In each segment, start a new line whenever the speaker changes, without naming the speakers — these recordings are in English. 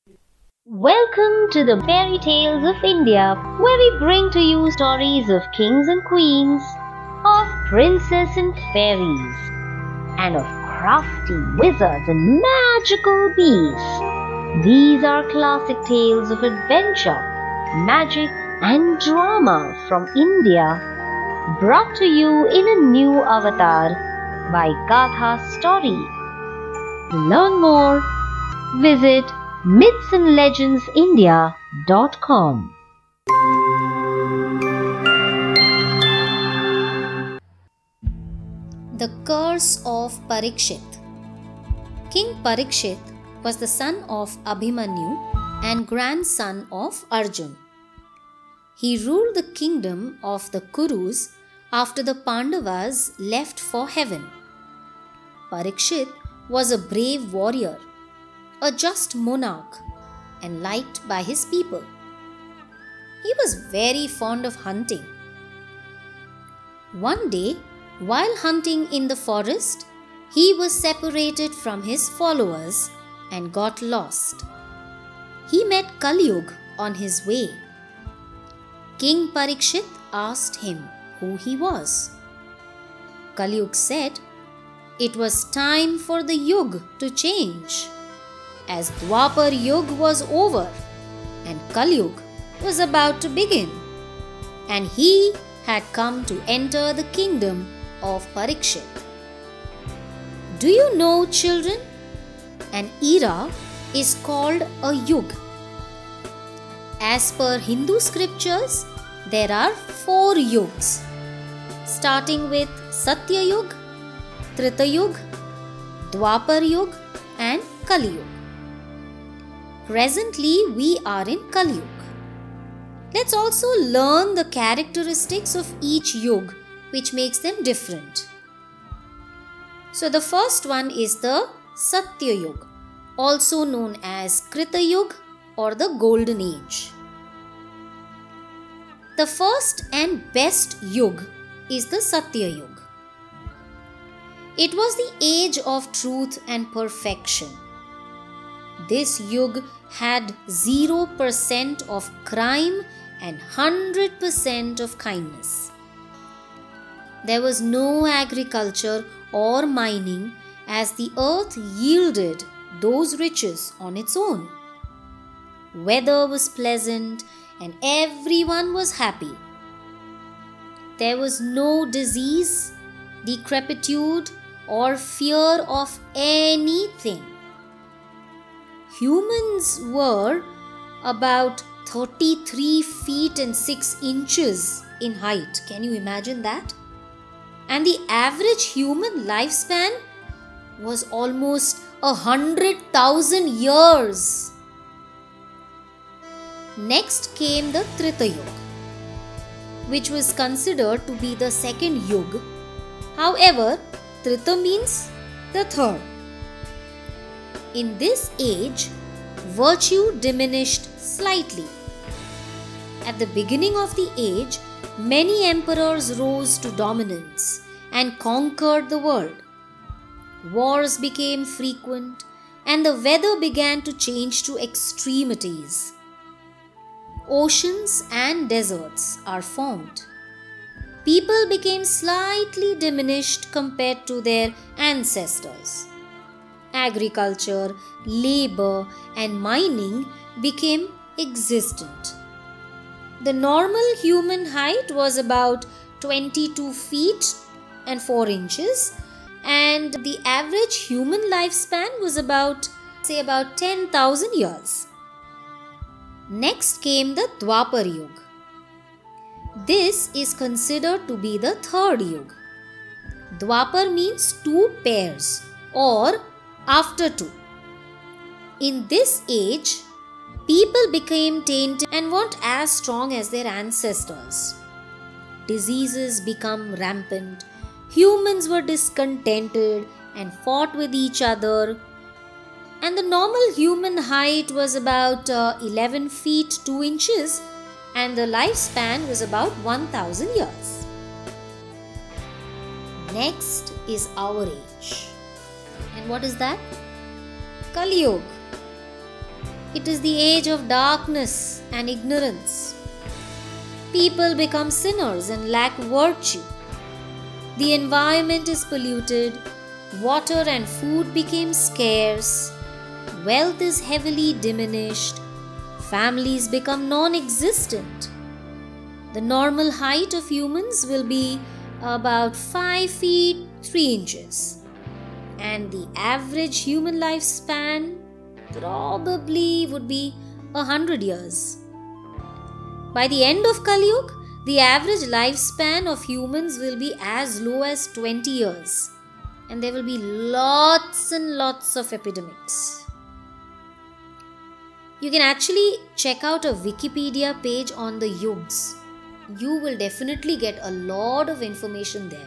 Welcome to the Fairy Tales of India, where we bring to you stories of kings and queens, of princes and fairies, and of crafty wizards and magical beasts. These are classic tales of adventure, magic, and drama from India, brought to you in a new avatar by Gatha Story. To learn more, visit mythsandlegendsindia.com.
The Curse of Parikshit. King Parikshit was the son of Abhimanyu and grandson of Arjun. He ruled the kingdom of the Kurus after the Pandavas left for heaven. Parikshit was a brave warrior, a just monarch, and liked by his people. He was very fond of hunting. One day, while hunting in the forest, he was separated from his followers and got lost. He met Kalyug on his way. King Parikshit asked him who he was. Kalyug said it was time for the Yug to change, as Dwapar Yug was over and Kalyug was about to begin, and he had come to enter the kingdom of Parikshit. Do you know, children? An era is called a Yug. As per Hindu scriptures, there are 4 Yugs, starting with Satya Yug, Treta Yug, Dwapar Yug, and Kali Yug. Presently, we are in Kali Yug. Let's also learn the characteristics of each Yug, which makes them different. So the first one is the Satya Yug, also known as Krita Yug or the Golden Age. The first and best Yug is the Satya Yug. It was the age of truth and perfection. This Yug had 0% of crime and 100% of kindness. There was no agriculture or mining, as the earth yielded those riches on its own. Weather was pleasant and everyone was happy. There was no disease, decrepitude, or fear of anything. Humans were about 33 feet and 6 inches in height. Can you imagine that? And the average human lifespan was almost 100,000 years. Next came the Treta Yuga, which was considered to be the second Yuga. However, Treta means the third. In this age, virtue diminished slightly. At the beginning of the age, many emperors rose to dominance and conquered the world. Wars became frequent and the weather began to change to extremities. Oceans and deserts are formed. People became slightly diminished compared to their ancestors. Agriculture, labor, and mining became existent. The normal human height was about 22 feet and 4 inches, and the average human lifespan was about 10,000 years. Next came the Dwapar Yuga. This is considered to be the third Yuga. Dwapar means 2 pairs or after 2. In this age, people became tainted and weren't as strong as their ancestors. Diseases became rampant. Humans were discontented and fought with each other. And the normal human height was about 11 feet 2 inches, and the lifespan was about 1,000 years. Next is our age. And what is that? Kali Yuga. It is the age of darkness and ignorance. People become sinners and lack virtue. The environment is polluted, water and food became scarce, wealth is heavily diminished, families become non-existent. The normal height of humans will be about 5 feet 3 inches, and the average human lifespan probably would be 100 years. By the end of Kali Yuga, the average lifespan of humans will be as low as 20 years, and there will be lots and lots of epidemics. You can actually check out a Wikipedia page on the yugas. You will definitely get a lot of information there.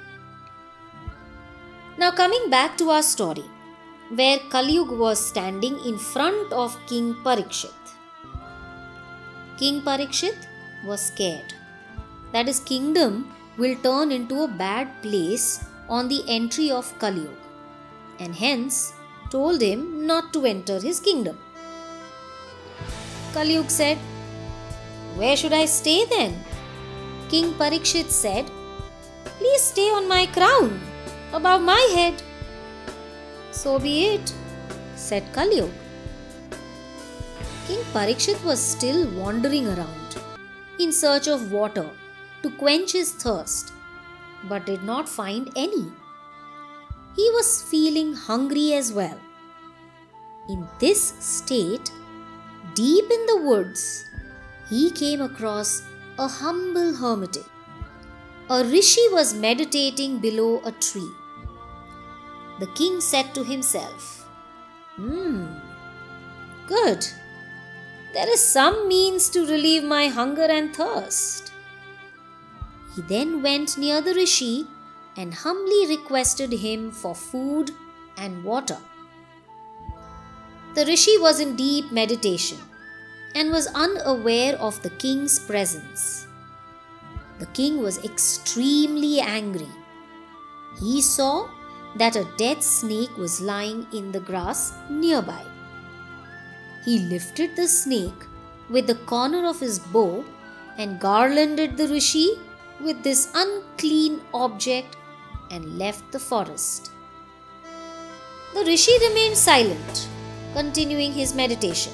Now coming back to our story, where Kali Yuga was standing in front of King Parikshit. King Parikshit was scared that his kingdom will turn into a bad place on the entry of Kali Yuga, and hence told him not to enter his kingdom. Kali Yuga said, "Where should I stay then?" King Parikshit said, "Please stay on my crown, above my head." "So be it," said Kali Yuga. King Parikshit was still wandering around in search of water to quench his thirst, but did not find any. He was feeling hungry as well. In this state, deep in the woods, he came across a humble hermitage. A rishi was meditating below a tree. The king said to himself, Good. There is some means to relieve my hunger and thirst." He then went near the rishi and humbly requested him for food and water. The rishi was in deep meditation and was unaware of the king's presence. The king was extremely angry. He saw that a dead snake was lying in the grass nearby. He lifted the snake with the corner of his bow and garlanded the rishi with this unclean object and left the forest. The rishi remained silent, continuing his meditation.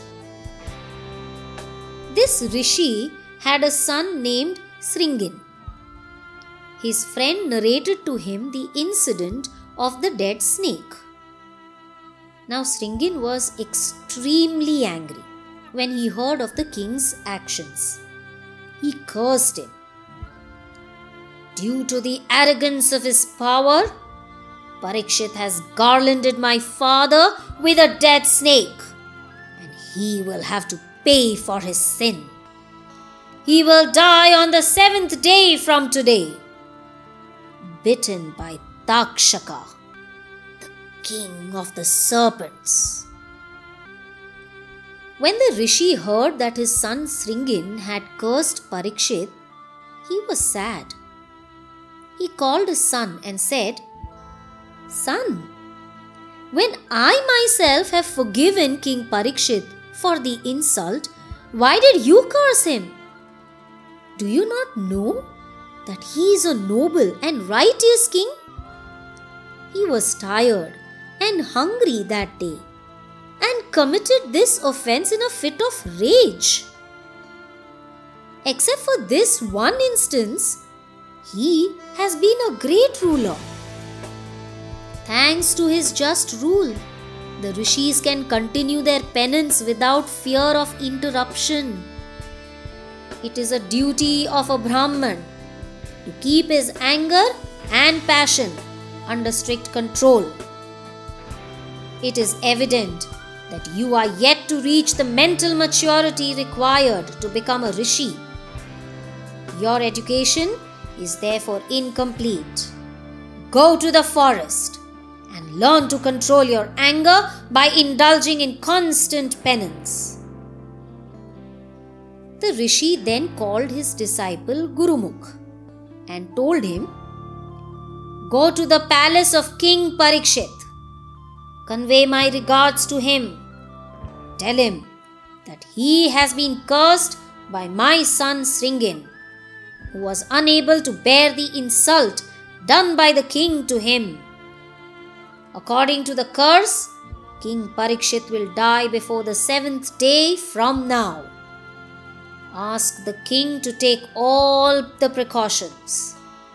This rishi had a son named Sringin. His friend narrated to him the incident of the dead snake. Now Sringin was extremely angry when he heard of the king's actions. He cursed him. "Due to the arrogance of his power, Parikshit has garlanded my father with a dead snake, and he will have to pay for his sin. He will die on the 7th day from today, bitten by Takshaka, the king of the serpents." When the rishi heard that his son Sringin had cursed Parikshit, he was sad. He called his son and said, "Son, when I myself have forgiven King Parikshit for the insult, why did you curse him? Do you not know that he is a noble and righteous king?" He was tired and hungry that day and committed this offense in a fit of rage. Except for this one instance, he has been a great ruler. Thanks to his just rule, the rishis can continue their penance without fear of interruption. It is a duty of a Brahman to keep his anger and passion under strict control. It is evident that you are yet to reach the mental maturity required to become a rishi. Your education is therefore incomplete. Go to the forest and learn to control your anger by indulging in constant penance. The rishi then called his disciple Gurumukh and told him, "Go to the palace of King Parikshit. Convey my regards to him. Tell him that he has been cursed by my son Sringin, who was unable to bear the insult done by the king to him. According to the curse, King Parikshit will die before the 7th day from now. Ask the king to take all the precautions."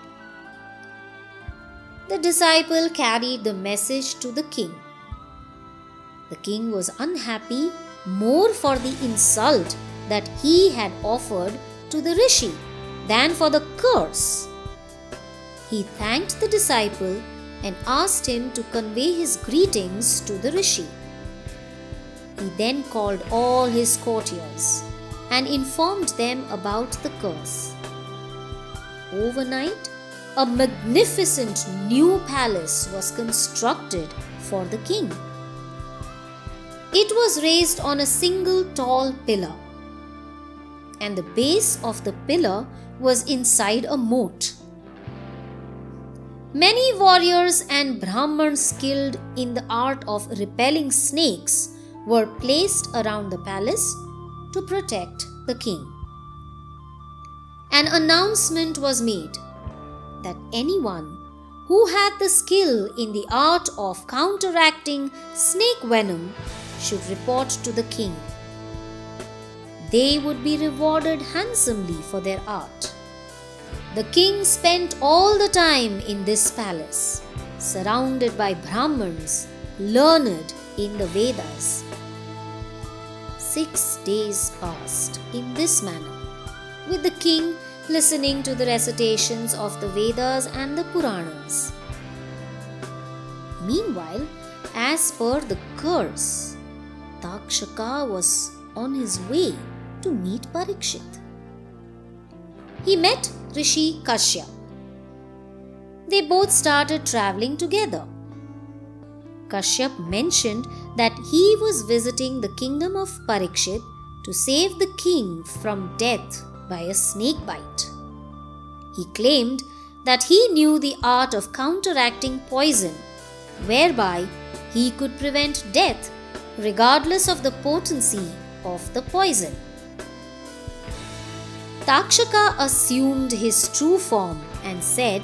The disciple carried the message to the king. The king was unhappy more for the insult that he had offered to the rishi than for the curse. He thanked the disciple and asked him to convey his greetings to the rishi. He then called all his courtiers and informed them about the curse. Overnight, a magnificent new palace was constructed for the king. It was raised on a single tall pillar, and the base of the pillar was inside a moat. Many warriors and Brahmins skilled in the art of repelling snakes were placed around the palace to protect the king. An announcement was made that anyone who had the skill in the art of counteracting snake venom should report to the king. They would be rewarded handsomely for their art. The king spent all the time in this palace, surrounded by Brahmins learned in the Vedas. 6 days passed in this manner, with the king listening to the recitations of the Vedas and the Puranas. Meanwhile, as per the curse, Takshaka was on his way to meet Parikshit. He met Rishi Kashyap. They both started traveling together. Kashyap mentioned that he was visiting the kingdom of Parikshit to save the king from death by a snake bite. He claimed that he knew the art of counteracting poison, whereby he could prevent death regardless of the potency of the poison. Takshaka assumed his true form and said,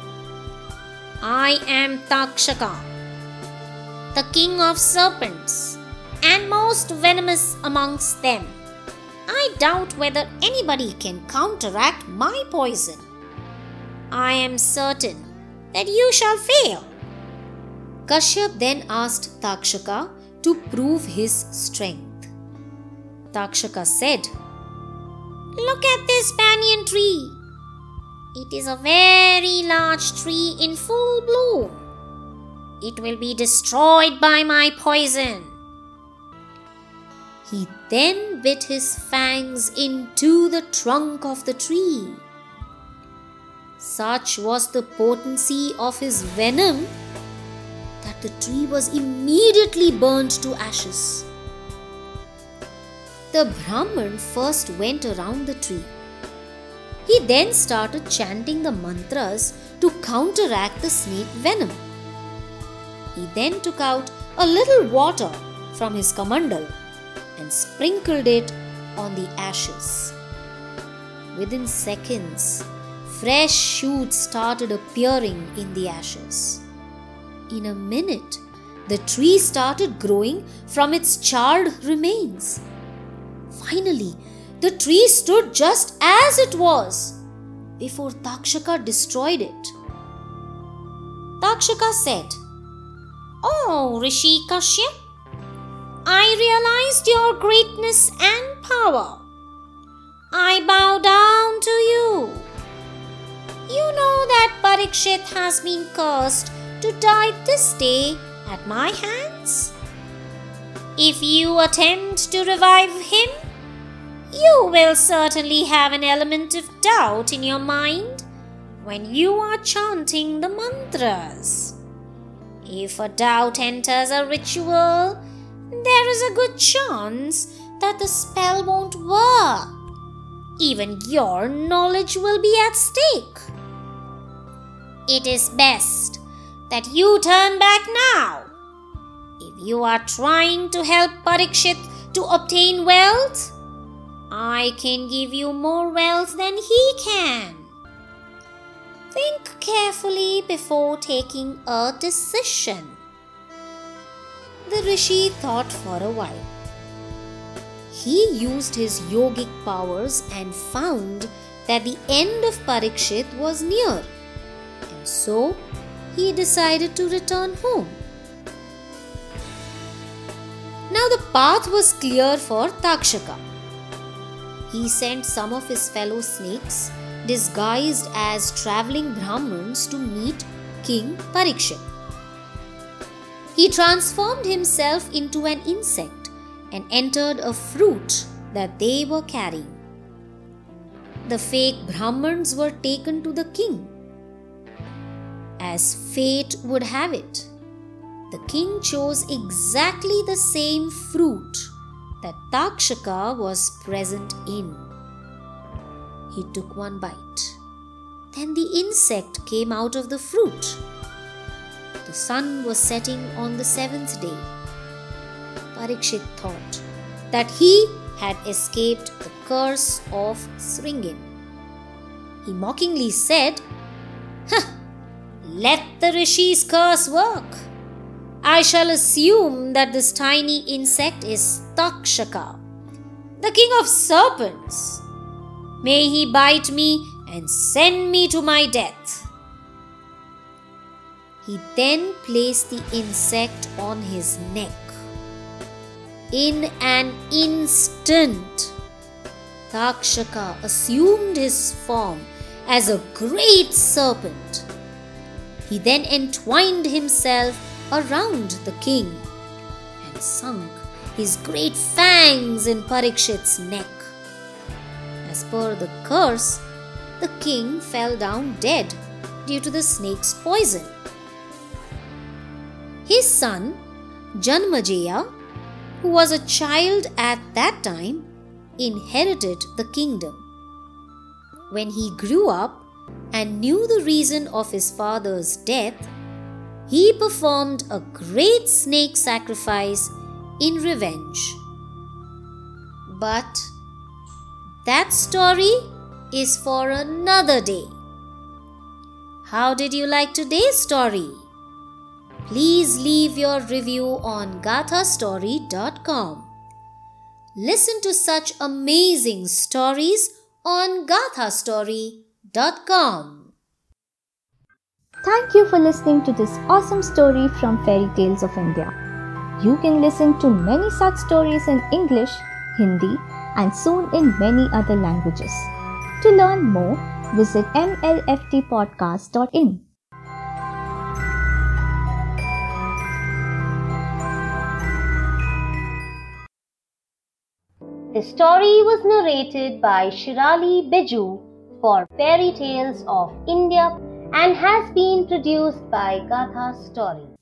"I am Takshaka, the king of serpents, and most venomous amongst them. I doubt whether anybody can counteract my poison. I am certain that you shall fail." Kashyap then asked Takshaka to prove his strength. Takshaka said, "Look at this banyan tree. It is a very large tree in full bloom. It will be destroyed by my poison." He then bit his fangs into the trunk of the tree. Such was the potency of his venom that the tree was immediately burnt to ashes. The Brahman first went around the tree. He then started chanting the mantras to counteract the snake venom. He then took out a little water from his kamandal and sprinkled it on the ashes. Within seconds, fresh shoots started appearing in the ashes. In a minute, the tree started growing from its charred remains. Finally, the tree stood just as it was before Takshaka destroyed it. Takshaka said, "Oh, Rishi Kashyap, I realized your greatness and power. I bow down to you. You know that Parikshit has been cursed to die this day at my hands. If you attempt to revive him, you will certainly have an element of doubt in your mind when you are chanting the mantras. If a doubt enters a ritual, there is a good chance that the spell won't work. Even your knowledge will be at stake. It is best that you turn back now. If you are trying to help Parikshit to obtain wealth? I can give you more wealth than he can. Think carefully before taking a decision. The Rishi thought for a while. He used his yogic powers and found that the end of Parikshit was near, and so he decided to return home. Now the path was clear for Takshaka. He sent some of his fellow snakes disguised as traveling Brahmins to meet King Parikshit. He transformed himself into an insect and entered a fruit that they were carrying. The fake Brahmins were taken to the king. As fate would have it, the king chose exactly the same fruit that Takshaka was present in. He took one bite. Then the insect came out of the fruit. The sun was setting on the seventh day. Parikshit thought that he had escaped the curse of Sringin. He mockingly said, "Let the Rishi's curse work. I shall assume that this tiny insect is Takshaka, the king of serpents. May he bite me and send me to my death." He then placed the insect on his neck. In an instant, Takshaka assumed his form as a great serpent. He then entwined himself around the king and sunk his great fangs in Parikshit's neck. As per the curse, the king fell down dead due to the snake's poison. His son, Janmajaya, who was a child at that time, inherited the kingdom. When he grew up and knew the reason of his father's death, he performed a great snake sacrifice in revenge. But that story is for another day. How did you like today's story? Please leave your review on gathastory.com. Listen to such amazing stories on gathastory.com.
Thank you for listening to this awesome story from Fairy Tales of India. You can listen to many such stories in English, Hindi, and soon in many other languages. To learn more, visit mlftpodcast.in.
The story was narrated by Shirali Biju for Fairy Tales of India and has been produced by Gatha Story.